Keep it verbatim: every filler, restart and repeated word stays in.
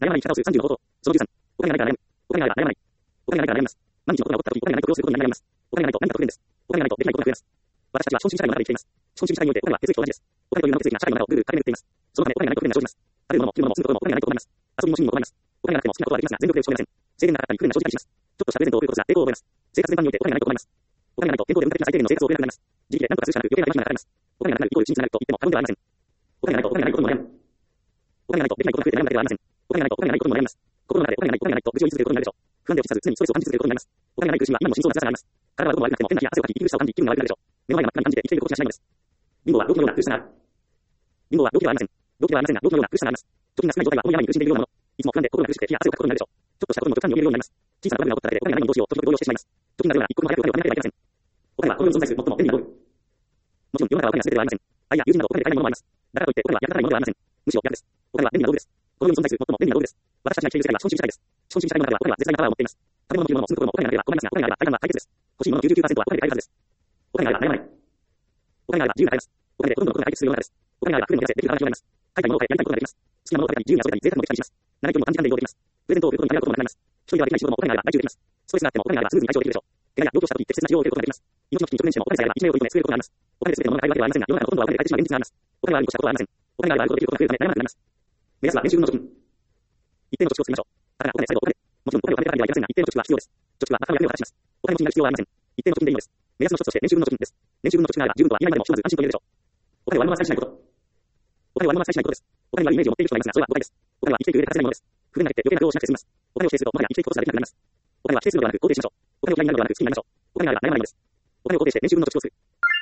悩まない生き方をするさんじゅうの方法。そのじゅうさん。お金がないから悩む。お金がないから悩まない。お金がないから悩みます。毎日のことが起こった時、お金がないと苦労することに悩みます。お金がないと何か不便です。お金がないとできないことが増えます。私たちは資本主義社会の中で生きています。資本主義社会においてお金は血液と同じです。お金というものの血液が社会の中をぐるぐる駆け巡っています。そのためお金がないと不便が生じます。食べるものも着るものも住むこともお金がないと困ります。遊びも趣味も困ります。お金がなくても好きなことはできますが、全力で打ち込めません。制限がなかったり不便が生じたりします。ちょっとしたプレゼントを贈ることすら抵抗を覚えます。生活全般においてお金がないと困ります。お金がないと健康で文化的な最低限の生活を送れなくなります。自力で何とかするしかなく余計な大事ながられます。お金がなくなるイコール真実になると言っても過言ではありません。お金がないとお金がないことにも悩む。お金がないとできないことが増えて悩むだけではありません。お金がないとお金がないことにも悩みます。心の中でお金がないお金がないと愚痴を言い続けることになるでしょう。不安で落ち着かず常にストレスを感じ続けることになります。お金がない苦しみは今も深層な辛さがあります。体はどこも悪くなくても変な気や汗をかき、息苦しさを感じ、気分が悪くなるでしょう。目の前が真っ赤に感じて生きていることがしないのです。貧乏は病気のような苦しさがある。貧乏は病気ではありません。病気ではありませんが、病気のような苦しさがあります。貯金が少ない状態は大いに苦しんでいるようなもの。いつも不安で心が苦しくて気や汗をかくことになるでしょう。ちょっとしたことにも極端に怯えるようになります。小さなトラブルが起こっただけでお金がないのにどうしようと時々動揺してしまいます。貯金があるような一刻も早くお金を貯めなければいけません。お金はこの世に存在する最も便利な道具。もちろん世の中はお金は全てではありません。愛や友人などお金で買えないものもあります。だからといってお金は役立たないものではありません。むしろ逆です。お金は便利な道具です。この世に存在する最も便利な道具です。私たちが生きている世界は資本主義社会です。資本主義社会の中ではお金は絶大なパワーを持っています。食べ物も着るものも住むこともお金があれば困りますが、お金があれば大半は解決です。欲しいものの きゅうじゅうきゅうパーセント はお金で買えるはずです。お金があれば悩まない。お金があれば自由が買えます。お金でほとんどのことが解決するようなのです。お金があれば不便を減らせ、できる話が広がります。買いたいものを買え、やりたいことができます。好きなものを食べたり、自由に遊べたり、贅沢もできたりします。長い距離も短時間で移動できます。プレゼントを贈ることに悩むこともなくなります。一人ではできない仕事もお金があれば外注できます。ストレスがあってもお金があればスムーズに対処できるでしょう。怪我や病気をした時、適切な治療を受けることができます。命の危機に直面してもお金さえあれば一命を取り留め救えることがあります。お金で全てのものが買えるわけではありませんが、世の中のほとんどはお金で買えてしまう現実があります。お金があるに越したことはありません。お金があればあるほどできることが増えるため悩まなくなります。目指すは年収分の貯金。一定の貯蓄を作りましょう。だからお金さえどお金。もちろんお金を貯めたからではありませんが、一定の貯蓄は必要です。貯蓄は中身を役に立たします。お金持ちになる必要はありません。一定の貯金でいいのです。目安の一つとして年収分の貯金です。年収分の貯蓄があれば十分とは言いまいまでもひとまず安心と言えるでしょう。お金は割り回しさえしないこと。お金は割り回しさえしないことです。お金はイメージを持っている人がいますが、それは誤解です。お金は生きていく上で欠かせないものです。不便なけって余計な苦労をしなくて済みます。お金を否定すると、もはや生きていくことができなくなります。お金は否定するのではなく肯定しましょう。お金を嫌いになるのではなく好きになりましょう。お金があれば悩まないのです。お金を肯定して年収分の貯蓄をする。